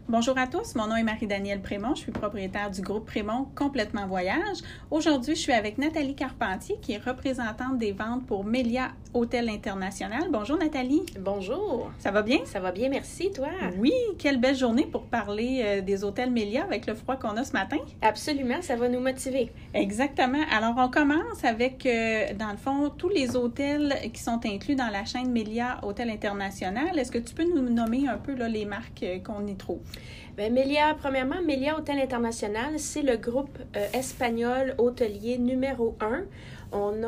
Bonjour à tous, mon nom est Marie-Danielle Prémont, je suis propriétaire du groupe Prémont Complètement Voyage. Aujourd'hui, je suis avec Nathalie Carpentier, qui est représentante des ventes pour Melia Hôtel International. Bonjour Nathalie. Bonjour. Ça va bien? Ça va bien, merci, toi? Oui, quelle belle journée pour parler des hôtels Melia avec le froid qu'on a ce matin. Absolument, ça va nous motiver. Exactement. Alors, on commence avec, dans le fond, tous les hôtels qui sont inclus dans la chaîne Melia Hôtel International. Est-ce que tu peux nous nommer un peu là, les marques qu'on y trouve? Bien, premièrement, Melia Hôtel International, c'est le groupe espagnol hôtelier numéro 1. On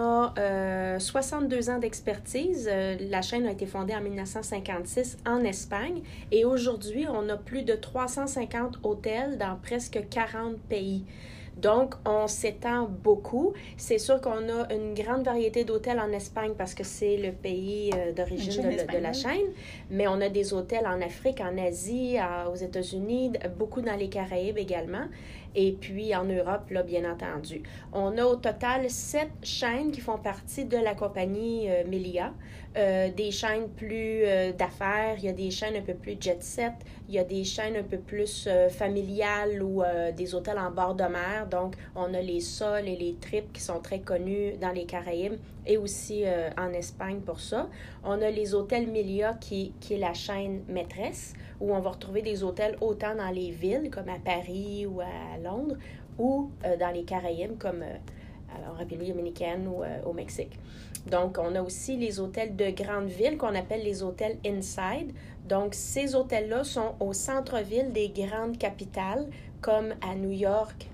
a 62 ans d'expertise. La chaîne a été fondée en 1956 en Espagne et aujourd'hui, on a plus de 350 hôtels dans presque 40 pays. Donc, on s'étend beaucoup. C'est sûr qu'on a une grande variété d'hôtels en Espagne parce que c'est le pays d'origine de la chaîne, mais on a des hôtels en Afrique, en Asie, aux États-Unis, beaucoup dans les Caraïbes également, et puis en Europe, là, bien entendu. On a au total 7 chaînes qui font partie de la compagnie Melia. Des chaînes plus d'affaires, il y a des chaînes un peu plus jet-set, il y a des chaînes un peu plus familiales ou des hôtels en bord de mer. Donc, on a les sols et les tripes qui sont très connus dans les Caraïbes et aussi en Espagne pour ça. On a les hôtels Melia qui est la chaîne maîtresse où on va retrouver des hôtels autant dans les villes comme à Paris ou à Londres ou dans les Caraïbes comme en République dominicaine ou au Mexique. Donc, on a aussi les hôtels de grandes villes qu'on appelle les hôtels inside. Donc, ces hôtels-là sont au centre-ville des grandes capitales, comme à New York,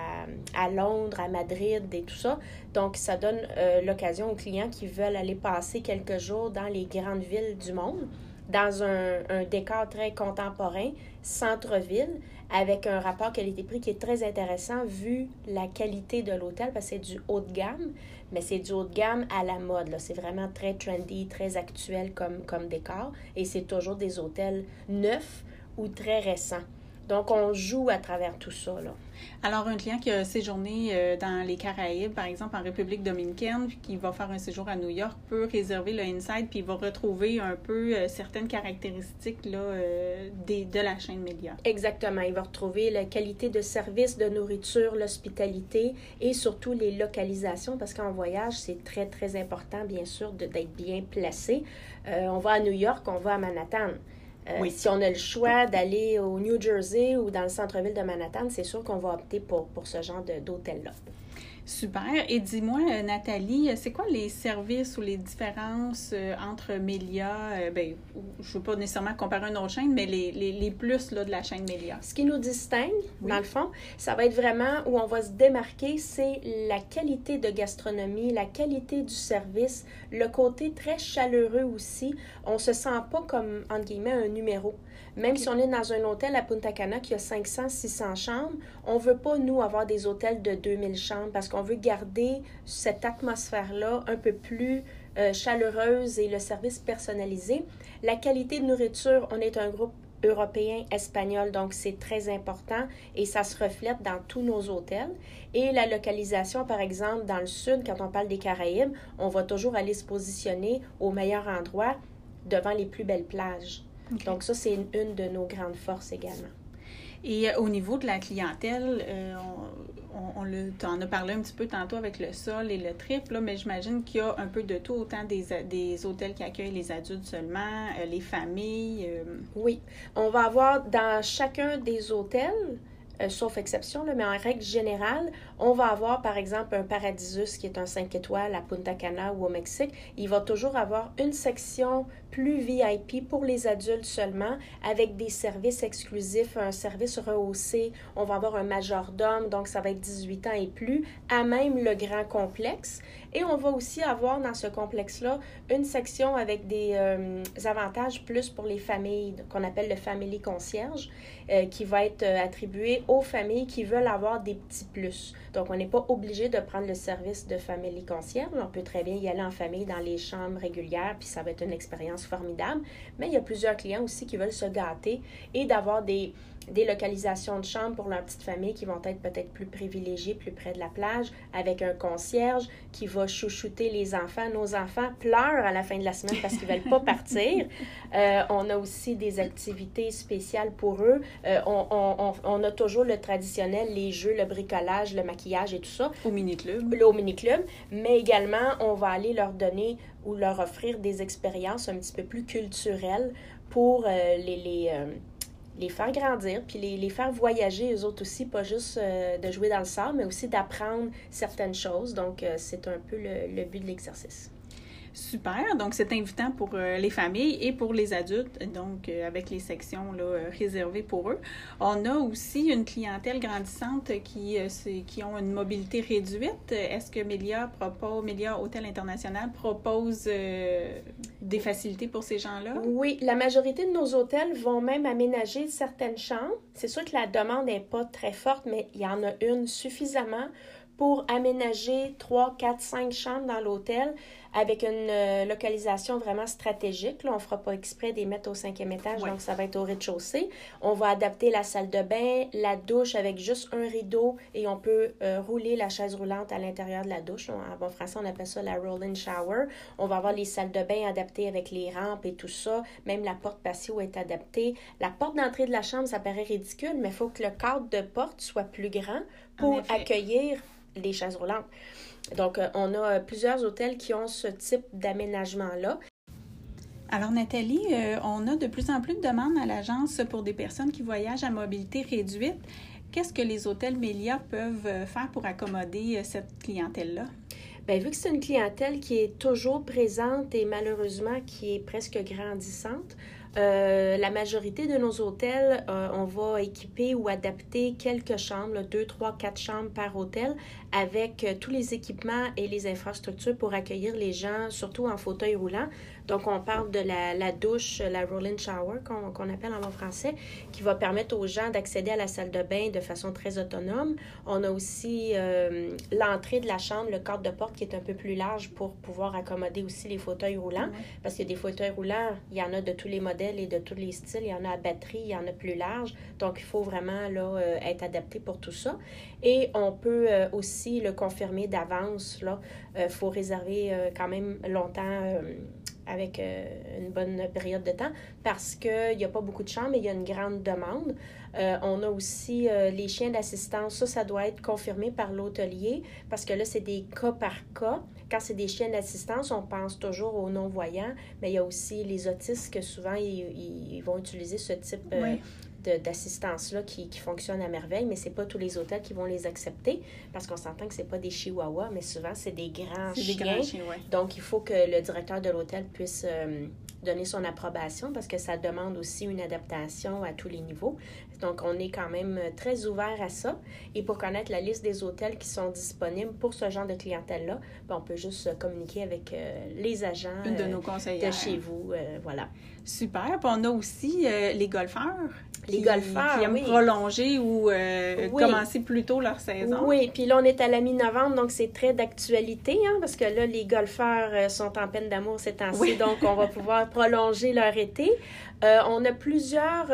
à Londres, à Madrid et tout ça. Donc, ça donne l'occasion aux clients qui veulent aller passer quelques jours dans les grandes villes du monde, dans un décor très contemporain, centre-ville, avec un rapport qualité-prix qui est très intéressant vu la qualité de l'hôtel, parce que c'est du haut de gamme, mais c'est du haut de gamme à la mode. Là. C'est vraiment très trendy, très actuel comme décor, et c'est toujours des hôtels neufs ou très récents. Donc, on joue à travers tout ça, là. Alors, un client qui a séjourné dans les Caraïbes, par exemple en République dominicaine, puis qui va faire un séjour à New York, peut réserver le Inside, puis il va retrouver un peu certaines caractéristiques là, de la chaîne Melia. Exactement. Il va retrouver la qualité de service, de nourriture, l'hospitalité et surtout les localisations, parce qu'en voyage, c'est très, très important, bien sûr, d'être bien placé. On va à New York, on va à Manhattan. Oui. Si on a le choix d'aller au New Jersey ou dans le centre-ville de Manhattan, c'est sûr qu'on va opter pour ce genre d'hôtel-là. Super. Et dis-moi, Nathalie, c'est quoi les services ou les différences entre Melia, je ne veux pas nécessairement comparer une autre chaîne, mais les plus là, de la chaîne Melia? Ce qui nous distingue, dans le fond, ça va être vraiment où on va se démarquer, c'est la qualité de gastronomie, la qualité du service, le côté très chaleureux aussi. On ne se sent pas comme, entre guillemets, un numéro. Même si on est dans un hôtel à Punta Cana qui a 500, 600 chambres, on ne veut pas, nous, avoir des hôtels de 2000 chambres parce qu'on veut garder cette atmosphère-là un peu plus chaleureuse et le service personnalisé. La qualité de nourriture, on est un groupe européen, espagnol, donc c'est très important et ça se reflète dans tous nos hôtels. Et la localisation, par exemple, dans le sud, quand on parle des Caraïbes, on va toujours aller se positionner au meilleur endroit devant les plus belles plages. Okay. Donc ça, c'est une de nos grandes forces également. Et au niveau de la clientèle, on en a parlé un petit peu tantôt avec le sol et le trip, là, mais j'imagine qu'il y a un peu de tout, autant des hôtels qui accueillent les adultes seulement, les familles. Oui, on va avoir dans chacun des hôtels, sauf exception, là, mais en règle générale, on va avoir par exemple un Paradisus qui est un 5 étoiles à Punta Cana ou au Mexique. Il va toujours avoir une section plus VIP pour les adultes seulement, avec des services exclusifs, un service rehaussé. On va avoir un majordome, donc ça va être 18 ans et plus, à même le grand complexe. Et on va aussi avoir dans ce complexe-là une section avec des avantages plus pour les familles, qu'on appelle le Family Concierge, qui va être attribué aux familles qui veulent avoir des petits plus. Donc, on n'est pas obligé de prendre le service de Family Concierge. On peut très bien y aller en famille dans les chambres régulières, puis ça va être une expérience formidable. Mais il y a plusieurs clients aussi qui veulent se gâter et d'avoir des des localisations de chambres pour leurs petites familles qui vont être peut-être plus privilégiées, plus près de la plage, avec un concierge qui va chouchouter les enfants. Nos enfants pleurent à la fin de la semaine parce qu'ils ne veulent pas partir. On a aussi des activités spéciales pour eux. On a toujours le traditionnel, les jeux, le bricolage, le maquillage et tout ça. Au mini-club. Au mini-club. Mais également, on va aller leur donner ou leur offrir des expériences un petit peu plus culturelles pour les faire grandir, puis les faire voyager, eux autres aussi, pas juste de jouer dans le sable, mais aussi d'apprendre certaines choses. Donc, c'est un peu le but de l'exercice. Super. Donc, c'est invitant pour les familles et pour les adultes, donc avec les sections là, réservées pour eux. On a aussi une clientèle grandissante qui ont une mobilité réduite. Est-ce que Melia Hôtel International propose des facilités pour ces gens-là? Oui, la majorité de nos hôtels vont même aménager certaines chambres. C'est sûr que la demande n'est pas très forte, mais il y en a une suffisamment pour aménager 3, 4, 5 chambres dans l'hôtel avec une localisation vraiment stratégique. Là, on ne fera pas exprès de les mettre au 5e étage, donc ça va être au rez-de-chaussée. On va adapter la salle de bain, la douche avec juste un rideau et on peut rouler la chaise roulante à l'intérieur de la douche. En bon français, on appelle ça la roll-in shower. On va avoir les salles de bain adaptées avec les rampes et tout ça. Même la porte patio est adaptée. La porte d'entrée de la chambre, ça paraît ridicule, mais il faut que le cadre de porte soit plus grand pour accueillir les chaises roulantes. Donc, on a plusieurs hôtels qui ont ce type d'aménagement-là. Alors, Nathalie, on a de plus en plus de demandes à l'agence pour des personnes qui voyagent à mobilité réduite. Qu'est-ce que les hôtels Melia peuvent faire pour accommoder cette clientèle-là? Bien, vu que c'est une clientèle qui est toujours présente et malheureusement qui est presque grandissante, la majorité de nos hôtels, on va équiper ou adapter quelques chambres, 2, 3, 4 chambres par hôtel, avec tous les équipements et les infrastructures pour accueillir les gens, surtout en fauteuil roulant. Donc, on parle de la douche, la roll-in shower, qu'on appelle en bon français, qui va permettre aux gens d'accéder à la salle de bain de façon très autonome. On a aussi l'entrée de la chambre, le cadre de porte qui est un peu plus large pour pouvoir accommoder aussi les fauteuils roulants. Parce qu'il y a des fauteuils roulants, il y en a de tous les modèles et de tous les styles. Il y en a à batterie, il y en a plus large. Donc, il faut vraiment là, être adapté pour tout ça. Et on peut aussi le confirmer d'avance. Il faut réserver quand même longtemps avec une bonne période de temps parce qu'il n'y a pas beaucoup de chambres, mais il y a une grande demande. On a aussi les chiens d'assistance. Ça doit être confirmé par l'hôtelier parce que là, c'est des cas par cas. Quand c'est des chiens d'assistance, on pense toujours aux non-voyants, mais il y a aussi les autistes que souvent, ils vont utiliser ce type d'assistance-là qui fonctionne à merveille, mais c'est pas tous les hôtels qui vont les accepter parce qu'on s'entend que c'est pas des chihuahuas, mais souvent, c'est des grands chiens. Donc, il faut que le directeur de l'hôtel puisse donner son approbation parce que ça demande aussi une adaptation à tous les niveaux. Donc, on est quand même très ouvert à ça. Et pour connaître la liste des hôtels qui sont disponibles pour ce genre de clientèle-là, on peut juste communiquer avec les agents une de nos conseillères de chez vous. Voilà. Super. Puis on a aussi les golfeurs. Les golfeurs, qui aiment prolonger ou commencer plus tôt leur saison. Oui, puis là, on est à la mi-novembre, donc c'est très d'actualité, parce que là, les golfeurs sont en peine d'amour ces temps-ci, donc on va pouvoir prolonger leur été. On a plusieurs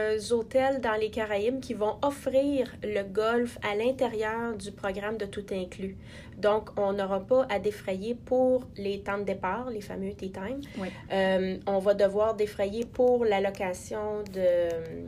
hôtels dans les Caraïbes qui vont offrir le golf à l'intérieur du programme de tout inclus. Donc, on n'aura pas à défrayer pour les temps de départ, les fameux tea time. Oui. On va devoir défrayer pour la location de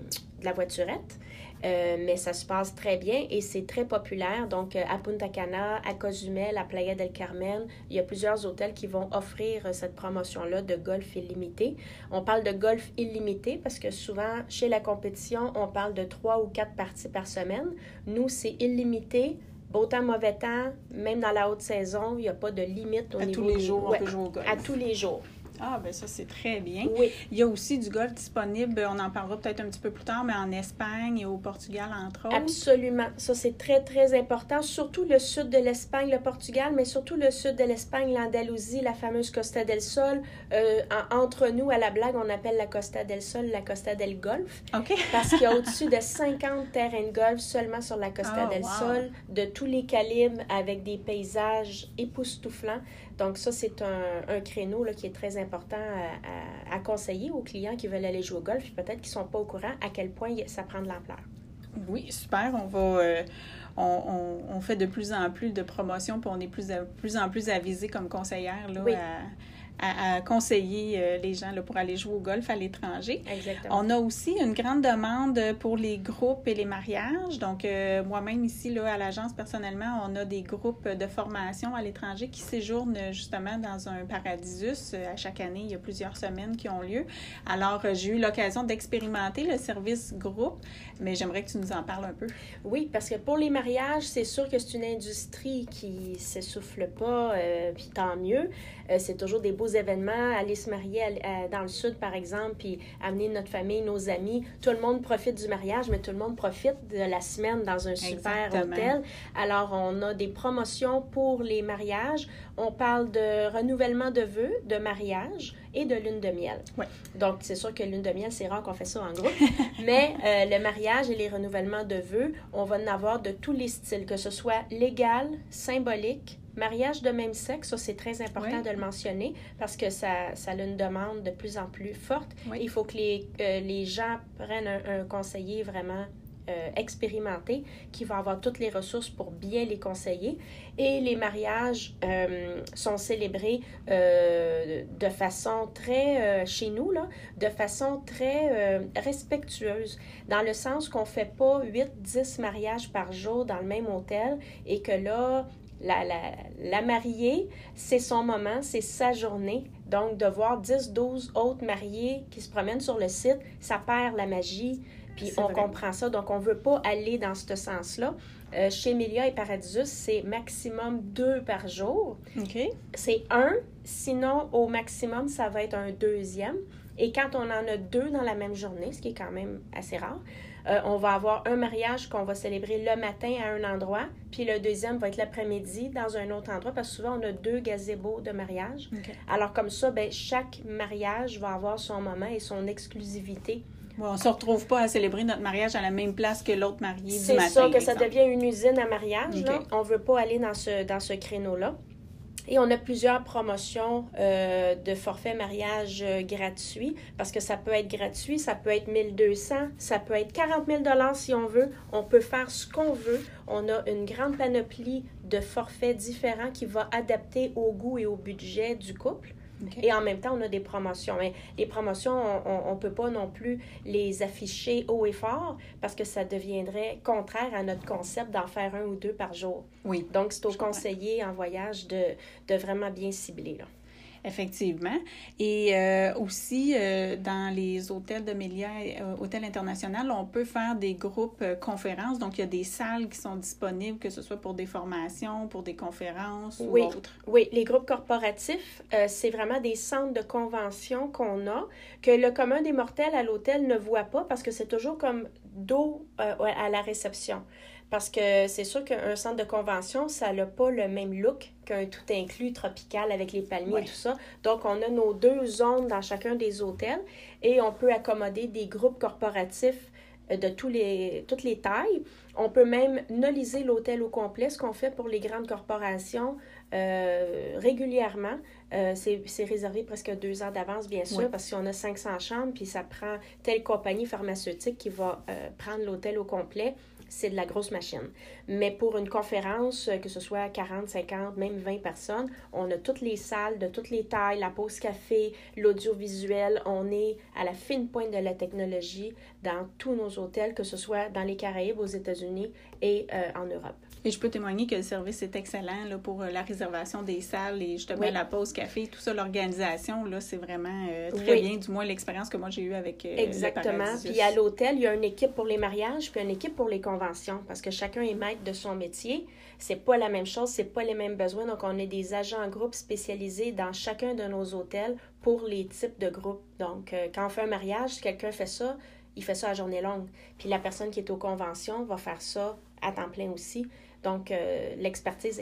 la voiturette. Mais ça se passe très bien et c'est très populaire. Donc, à Punta Cana, à Cozumel, à Playa del Carmen, il y a plusieurs hôtels qui vont offrir cette promotion-là de golf illimité. On parle de golf illimité parce que souvent, chez la compétition, on parle de 3 ou 4 parties par semaine. Nous, c'est illimité. Beau temps, mauvais temps, même dans la haute saison, il n'y a pas de limite au niveau... À tous les jours, on peut jouer au golf. À tous les jours. Ah, bien ça, c'est très bien. Oui. Il y a aussi du golf disponible, on en parlera peut-être un petit peu plus tard, mais en Espagne et au Portugal, entre autres. Absolument. Ça, c'est très, très important. Surtout le sud de l'Espagne, le Portugal, mais surtout le sud de l'Espagne, l'Andalousie, la fameuse Costa del Sol. Entre nous, à la blague, on appelle la Costa del Sol la Costa del Golf. OK. Parce qu'il y a au-dessus de 50 terrains de golf seulement sur la Costa del Sol, de tous les calibres, avec des paysages époustouflants. Donc, ça, c'est un créneau là, qui est très important à conseiller aux clients qui veulent aller jouer au golf, puis peut-être qu'ils ne sont pas au courant à quel point ça prend de l'ampleur. Oui, super. On va... on fait de plus en plus de promotions, puis on est plus en plus avisés comme conseillère là, oui. à conseiller les gens là, pour aller jouer au golf à l'étranger. Exactement. On a aussi une grande demande pour les groupes et les mariages. Donc, moi-même ici, là, à l'agence, personnellement, on a des groupes de formation à l'étranger qui séjournent justement dans un Paradisus. À chaque année, il y a plusieurs semaines qui ont lieu. Alors, j'ai eu l'occasion d'expérimenter le service groupe, mais j'aimerais que tu nous en parles un peu. Oui, parce que pour les mariages, c'est sûr que c'est une industrie qui ne s'essouffle pas, puis tant mieux. C'est toujours des beaux événements, aller se marier dans le sud, par exemple, puis amener notre famille, nos amis. Tout le monde profite du mariage, mais tout le monde profite de la semaine dans un super hôtel. Alors, on a des promotions pour les mariages. On parle de renouvellement de vœux, de mariage et de lune de miel. Oui. Donc, c'est sûr que lune de miel, c'est rare qu'on fait ça en groupe, mais le mariage et les renouvellements de vœux, on va en avoir de tous les styles, que ce soit légal, symbolique, mariage de même sexe, ça c'est très important de le mentionner parce que ça a une demande de plus en plus forte. Oui. Il faut que les gens prennent un conseiller vraiment expérimenté qui va avoir toutes les ressources pour bien les conseiller. Et les mariages sont célébrés de façon très, chez nous, là, de façon très respectueuse, dans le sens qu'on ne fait pas 8-10 mariages par jour dans le même hôtel et que là, la mariée, c'est son moment, c'est sa journée. Donc, de voir 10-12 autres mariés qui se promènent sur le site, ça perd la magie. Puis on comprend ça. Donc, on ne veut pas aller dans ce sens-là. Chez Melia et Paradisus, c'est maximum 2 par jour. OK. C'est 1. Sinon, au maximum, ça va être un 2e. Et quand on en a 2 dans la même journée, ce qui est quand même assez rare, on va avoir un mariage qu'on va célébrer le matin à un endroit, puis le 2e va être l'après-midi dans un autre endroit, parce que souvent, on a 2 gazebos de mariage. Okay. Alors, comme ça, bien, chaque mariage va avoir son moment et son exclusivité. Bon, on ne se retrouve pas à célébrer notre mariage à la même place que l'autre marié du matin. C'est ça, que ça devient une usine à mariage. Okay. Là. On ne veut pas aller dans ce créneau-là. Et on a plusieurs promotions de forfait mariage gratuit, parce que ça peut être gratuit, ça peut être 1200, ça peut être 40 000 $ si on veut. On peut faire ce qu'on veut. On a une grande panoplie de forfaits différents qui va adapter au goût et au budget du couple. Okay. Et en même temps, on a des promotions. Mais les promotions, on ne peut pas non plus les afficher haut et fort parce que ça deviendrait contraire à notre concept d'en faire 1 ou 2 par jour. Oui. Donc, c'est au conseiller en voyage de vraiment bien cibler, là. Effectivement. Et aussi, dans les hôtels de Melia, hôtels internationaux, on peut faire des groupes conférences. Donc, il y a des salles qui sont disponibles, que ce soit pour des formations, pour des conférences ou autres. Oui, les groupes corporatifs, c'est vraiment des centres de convention qu'on a, que le commun des mortels à l'hôtel ne voit pas parce que c'est toujours comme dos à la réception. Parce que c'est sûr qu'un centre de convention, ça n'a pas le même look qu'un tout inclus tropical avec les palmiers et tout ça. Donc, on a nos 2 zones dans chacun des hôtels et on peut accommoder des groupes corporatifs de toutes les tailles. On peut même noliser l'hôtel au complet, ce qu'on fait pour les grandes corporations régulièrement. C'est réservé presque 2 ans d'avance, bien sûr, parce qu'on a 500 chambres, puis ça prend telle compagnie pharmaceutique qui va prendre l'hôtel au complet. C'est de la grosse machine. Mais pour une conférence, que ce soit 40, 50, même 20 personnes, on a toutes les salles de toutes les tailles, la pause café, l'audiovisuel. On est à la fine pointe de la technologie dans tous nos hôtels, que ce soit dans les Caraïbes, aux États-Unis et en Europe. Et je peux témoigner que le service est excellent là, pour la réservation des salles et justement la pause café, tout ça, l'organisation, là, c'est vraiment très bien, du moins l'expérience que moi j'ai eue avec Exactement. Puis à l'hôtel, il y a une équipe pour les mariages puis une équipe pour les conventions parce que chacun est maître de son métier. C'est pas la même chose, c'est pas les mêmes besoins. Donc, on a des agents en groupe spécialisés dans chacun de nos hôtels pour les types de groupes. Donc, quand on fait un mariage, si quelqu'un fait ça, il fait ça à journée longue. Puis la personne qui est aux conventions va faire ça à temps plein aussi. Donc, l'expertise est là.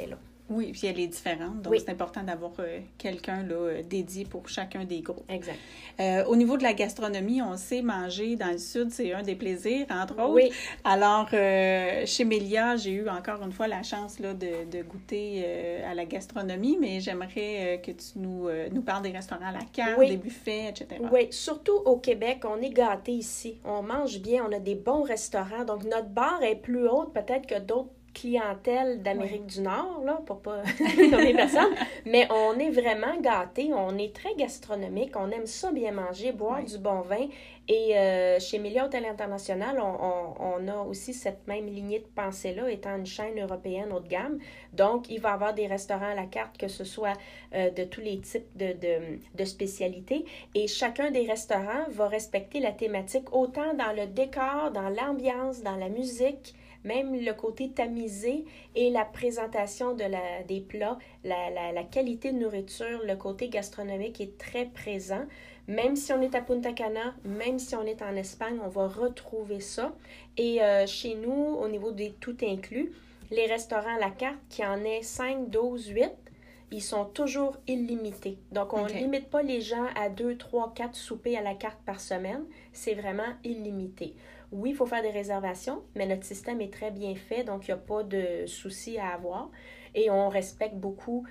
Oui, puis elle est différente, donc c'est important d'avoir quelqu'un là, dédié pour chacun des groupes. Exact. Au niveau de la gastronomie, on sait manger dans le Sud, c'est un des plaisirs, entre autres. Oui. Alors, chez Mélia, j'ai eu encore une fois la chance là, de goûter à la gastronomie, mais j'aimerais que tu nous parles des restaurants à la carte, des buffets, etc. Oui, surtout au Québec, on est gâtés ici. On mange bien, on a des bons restaurants, donc notre barre est plus haute peut-être que d'autres clientèle d'Amérique du Nord, là, pour pas nommer personne, mais on est vraiment gâtés, on est très gastronomique, on aime ça bien manger, boire du bon vin. Et chez Mélia Hôtel International, on a aussi cette même lignée de pensée-là, étant une chaîne européenne haut de gamme. Donc, il va y avoir des restaurants à la carte, que ce soit de tous les types de spécialités. Et chacun des restaurants va respecter la thématique, autant dans le décor, dans l'ambiance, dans la musique, même le côté tamisé et la présentation des plats, la qualité de nourriture, le côté gastronomique est très présent. Même si on est à Punta Cana, même si on est en Espagne, on va retrouver ça. Et chez nous, au niveau des tout inclus, les restaurants à la carte, qui en est 5, 12, 8, ils sont toujours illimités. Donc, on ne limite pas les gens à 2, 3, 4 soupers à la carte par semaine. C'est vraiment illimité. Oui, il faut faire des réservations, mais notre système est très bien fait, donc il n'y a pas de souci à avoir. Et on respecte beaucoup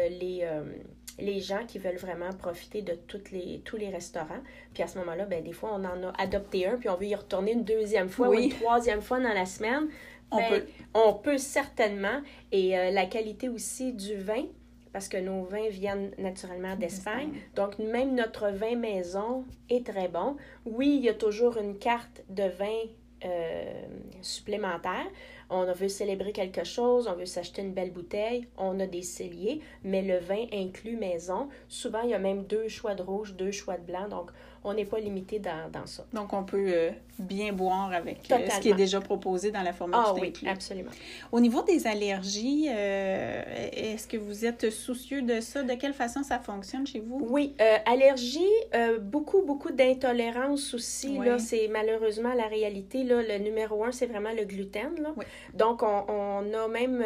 les gens qui veulent vraiment profiter de tous les restaurants. Puis à ce moment-là, bien, des fois, on en a adopté un, puis on veut y retourner une deuxième fois ou une troisième fois dans la semaine. On peut certainement. Et la qualité aussi du vin, parce que nos vins viennent naturellement d'Espagne. Donc, même notre vin maison est très bon. Oui, il y a toujours une carte de vin supplémentaire. On veut célébrer quelque chose, on veut s'acheter une belle bouteille, on a des celliers, mais le vin inclut maison. Souvent, il y a même 2 choix de rouge, 2 choix de blanc, donc on n'est pas limité dans ça. Donc, on peut bien boire avec ce qui est déjà proposé dans la formule tout inclus. Absolument. Au niveau des allergies, est-ce que vous êtes soucieux de ça? De quelle façon ça fonctionne chez vous? Oui, allergies, beaucoup d'intolérance aussi. Là, c'est malheureusement la réalité. Là, le numéro 1, c'est vraiment le gluten. Là. Oui. Donc, on a même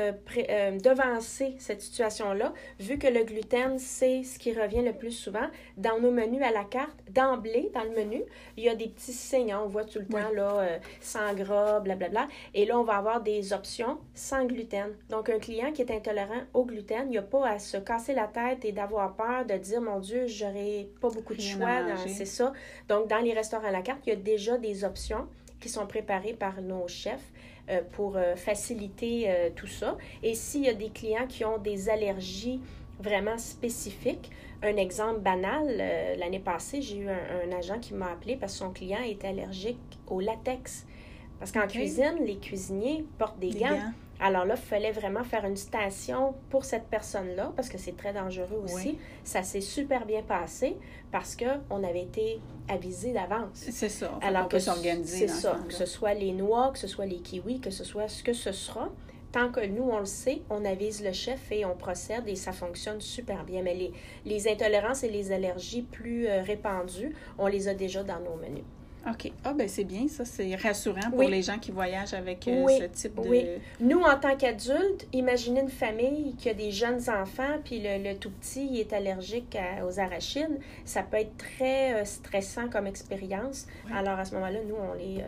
devancé cette situation-là, vu que le gluten, c'est ce qui revient le plus souvent. Dans nos menus à la carte, d'emblée, dans le menu, il y a des petits signes. On voit tout le temps, là, sans gras, blablabla. Et là, on va avoir des options sans gluten. Donc, un client qui est intolérant au gluten, il n'y a pas à se casser la tête et d'avoir peur de dire, mon Dieu, j'aurai pas beaucoup de choix. C'est ça. Donc, dans les restaurants à la carte, il y a déjà des options qui sont préparées par nos chefs pour faciliter tout ça. Et s'il y a des clients qui ont des allergies vraiment spécifiques, un exemple banal, l'année passée, j'ai eu un agent qui m'a appelé parce que son client était allergique au latex. Parce qu'en cuisine, les cuisiniers portent des gants. Alors là, il fallait vraiment faire une station pour cette personne-là, parce que c'est très dangereux aussi. Oui. Ça s'est super bien passé parce qu'on avait été avisé d'avance. C'est ça. Alors on peut s'organiser. C'est ça. Que ce soit les noix, que ce soit les kiwis, que ce soit ce que ce sera. Tant que nous, on le sait, on avise le chef et on procède et ça fonctionne super bien. Mais les intolérances et les allergies plus répandues, on les a déjà dans nos menus. OK. Ah, ben c'est bien, ça. C'est rassurant pour les gens qui voyagent avec ce type de... Oui. Nous, en tant qu'adultes, imaginez une famille qui a des jeunes enfants, puis le tout petit il est allergique aux arachides. Ça peut être très stressant comme expérience. Oui. Alors, à ce moment-là, nous,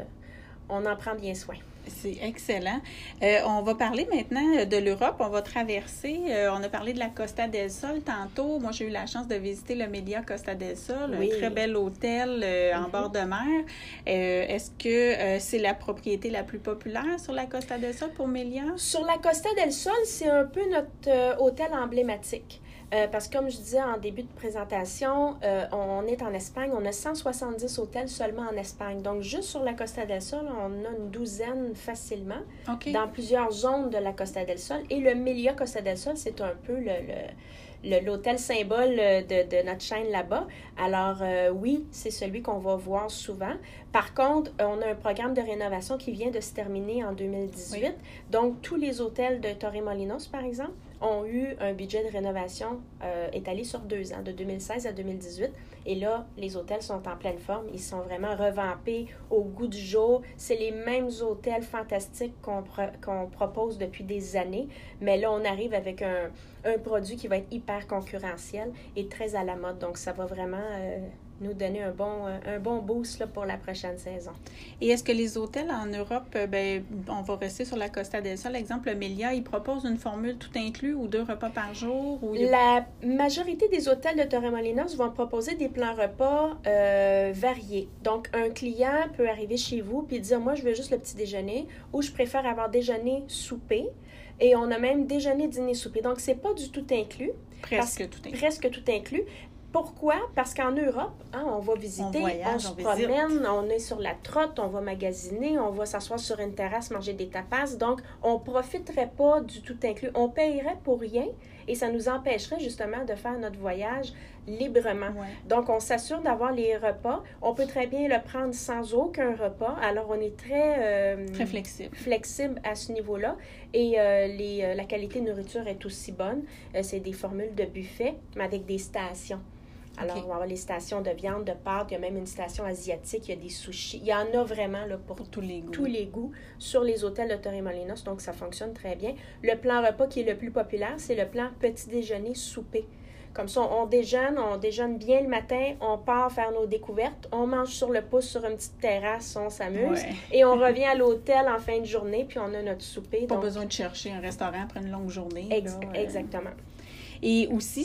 on en prend bien soin. C'est excellent. On va parler maintenant de l'Europe. On va traverser. On a parlé de la Costa del Sol tantôt. Moi, j'ai eu la chance de visiter le Mélia Costa del Sol, un très bel hôtel en bord de mer. Est-ce que c'est la propriété la plus populaire sur la Costa del Sol pour Mélia? Sur la Costa del Sol, c'est un peu notre hôtel emblématique. Parce que, comme je disais en début de présentation, on est en Espagne, on a 170 hôtels seulement en Espagne. Donc, juste sur la Costa del Sol, on a une douzaine facilement dans plusieurs zones de la Costa del Sol. Et le Mélia Costa del Sol, c'est un peu l'hôtel symbole de notre chaîne là-bas. Alors, oui, c'est celui qu'on va voir souvent. Par contre, on a un programme de rénovation qui vient de se terminer en 2018. Oui. Donc, tous les hôtels de Torremolinos, par exemple, ont eu un budget de rénovation étalé sur 2 ans, de 2016 à 2018. Et là, les hôtels sont en pleine forme. Ils sont vraiment revampés au goût du jour. C'est les mêmes hôtels fantastiques qu'on propose depuis des années. Mais là, on arrive avec un produit qui va être hyper concurrentiel et très à la mode. Donc, ça va vraiment nous donner un bon boost là, pour la prochaine saison. Et est-ce que les hôtels en Europe, on va rester sur la Costa del Sol, l'exemple Melia, ils proposent une formule tout inclus ou 2 repas par jour? Ou La majorité des hôtels de Torremolinos vont proposer des plans repas variés. Donc, un client peut arriver chez vous et dire, moi, je veux juste le petit déjeuner ou je préfère avoir déjeuner, souper. Et on a même déjeuner, dîner, souper. Donc, c'est pas du tout inclus. Presque tout inclus. Presque tout inclus. Pourquoi? Parce qu'en Europe, on va visiter, on se promène, on est sur la trotte, on va magasiner, on va s'asseoir sur une terrasse, manger des tapas. Donc, on ne profiterait pas du tout inclus. On payerait pour rien et ça nous empêcherait justement de faire notre voyage librement. Ouais. Donc, on s'assure d'avoir les repas. On peut très bien le prendre sans aucun repas. Alors, on est très flexible à ce niveau-là. Et la qualité de nourriture est aussi bonne. C'est des formules de buffet, mais avec des stations. Alors, on va avoir les stations de viande, de pâtes, il y a même une station asiatique, il y a des sushis. Il y en a vraiment là, pour tous les goûts sur les hôtels de Torremolinos, donc ça fonctionne très bien. Le plan repas qui est le plus populaire, c'est le plan petit déjeuner souper. Comme ça, on déjeune bien le matin, on part faire nos découvertes, on mange sur le pouce sur une petite terrasse, on s'amuse, et on revient à l'hôtel en fin de journée, puis on a notre souper. Pas besoin de chercher un restaurant après une longue journée. Exactement. Et aussi,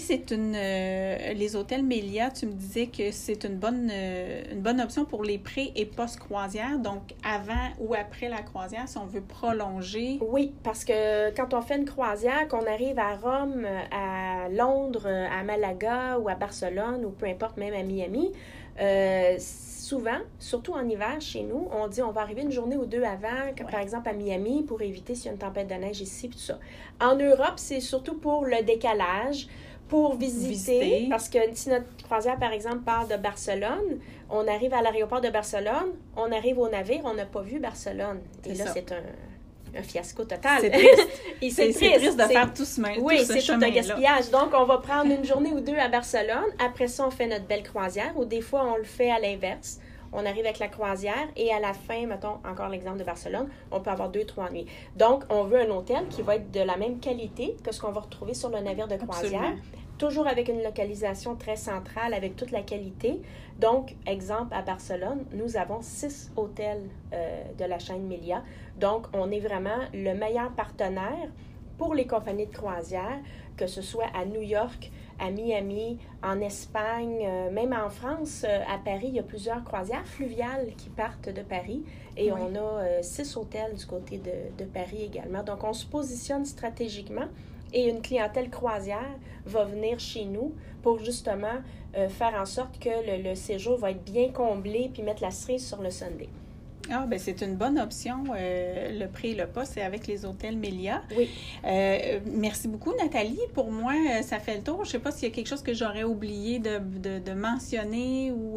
les hôtels Melia, tu me disais que c'est une bonne option pour les pré- et post-croisière, donc avant ou après la croisière, si on veut prolonger. Oui, parce que quand on fait une croisière, qu'on arrive à Rome, à Londres, à Malaga ou à Barcelone, ou peu importe, même à Miami, souvent, surtout en hiver chez nous, on dit on va arriver une journée ou 2 avant, par exemple à Miami, pour éviter s'il y a une tempête de neige ici, tout ça. En Europe, c'est surtout pour le décalage, pour visiter, parce que si notre croisière, par exemple, part de Barcelone, on arrive à l'aéroport de Barcelone, on arrive au navire, on n'a pas vu Barcelone. Et là, c'est un fiasco total. C'est triste. Et c'est triste de faire tout ce chemin-là. Oui, c'est tout un gaspillage. Donc, on va prendre une journée ou 2 à Barcelone. Après ça, on fait notre belle croisière. Ou des fois, on le fait à l'inverse. On arrive avec la croisière et à la fin, mettons encore l'exemple de Barcelone, on peut avoir 2-3 nuits. Donc, on veut un hôtel qui va être de la même qualité que ce qu'on va retrouver sur le navire de croisière. Absolument. Toujours avec une localisation très centrale, avec toute la qualité. Donc, exemple, à Barcelone, nous avons 6 hôtels de la chaîne Melia. Donc, on est vraiment le meilleur partenaire pour les compagnies de croisière, que ce soit à New York, à Miami, en Espagne, même en France, à Paris, il y a plusieurs croisières fluviales qui partent de Paris. Et on a 6 hôtels du côté de Paris également. Donc, on se positionne stratégiquement. Et une clientèle croisière va venir chez nous pour justement faire en sorte que le séjour va être bien comblé puis mettre la cerise sur le sundae. Ah, bien, c'est une bonne option, le prix et le pas, c'est avec les hôtels Melia. Oui. Merci beaucoup, Nathalie. Pour moi, ça fait le tour. Je ne sais pas s'il y a quelque chose que j'aurais oublié de mentionner ou...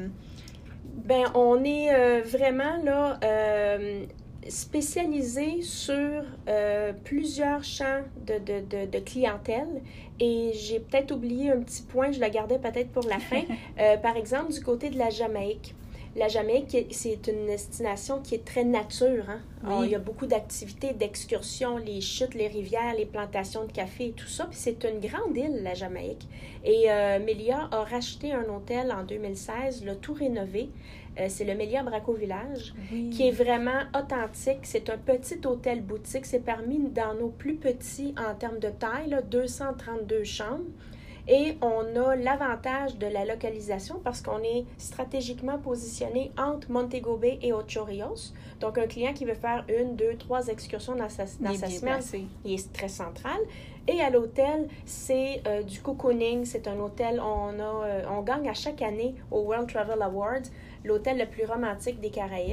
Bien, on est vraiment là... spécialisé sur plusieurs champs de clientèle et j'ai peut-être oublié un petit point, je le gardais peut-être pour la fin. Par exemple, du côté de la Jamaïque. La Jamaïque, c'est une destination qui est très nature. Hein? Oui. Il y a beaucoup d'activités, d'excursions, les chutes, les rivières, les plantations de café et tout ça. Puis c'est une grande île, la Jamaïque. Et Melia a racheté un hôtel en 2016, l'a tout rénové. C'est le Melia Braco Village, qui est vraiment authentique. C'est un petit hôtel boutique. C'est parmi dans nos plus petits en termes de taille, là, 232 chambres. Et on a l'avantage de la localisation parce qu'on est stratégiquement positionné entre Montego Bay et Ocho Rios. Donc, un client qui veut faire 1, 2, 3 excursions dans sa semaine, il est très central. Et à l'hôtel, c'est du cocooning. C'est un hôtel, on gagne à chaque année au World Travel Awards l'hôtel le plus romantique des Caraïbes.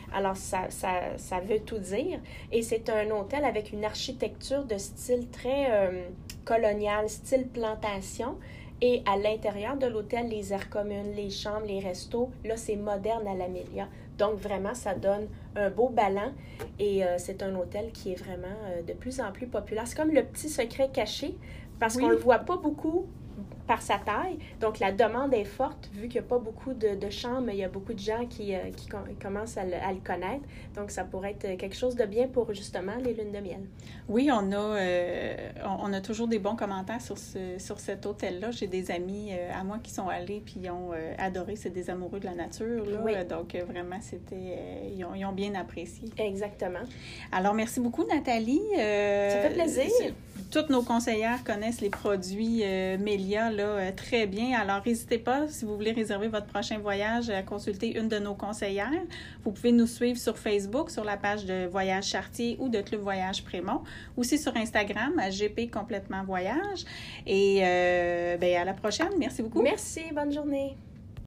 Alors, ça veut tout dire. Et c'est un hôtel avec une architecture de style très colonial, style plantation. Et à l'intérieur de l'hôtel, les aires communes, les chambres, les restos, là, c'est moderne à l'Amelia. Donc, vraiment, ça donne un beau ballon et c'est un hôtel qui est vraiment de plus en plus populaire. C'est comme le petit secret caché parce qu'on ne le voit pas beaucoup par sa taille. Donc, la demande est forte vu qu'il n'y a pas beaucoup de chambres. Il y a beaucoup de gens qui commencent à le connaître. Donc, ça pourrait être quelque chose de bien pour, justement, les lunes de miel. Oui, on a toujours des bons commentaires sur cet hôtel-là. J'ai des amis à moi qui sont allés puis ils ont adoré. C'est des amoureux de la nature, là. Oui. Donc, vraiment, ils ont bien apprécié. Exactement. Alors, merci beaucoup, Nathalie. Ça fait plaisir. Toutes nos conseillères connaissent les produits Melia là, très bien. Alors, n'hésitez pas, si vous voulez réserver votre prochain voyage, à consulter une de nos conseillères. Vous pouvez nous suivre sur Facebook, sur la page de Voyage Chartier ou de Club Voyage Prémont. Aussi sur Instagram, à GP Complètement Voyage. Et à la prochaine. Merci beaucoup. Merci. Bonne journée.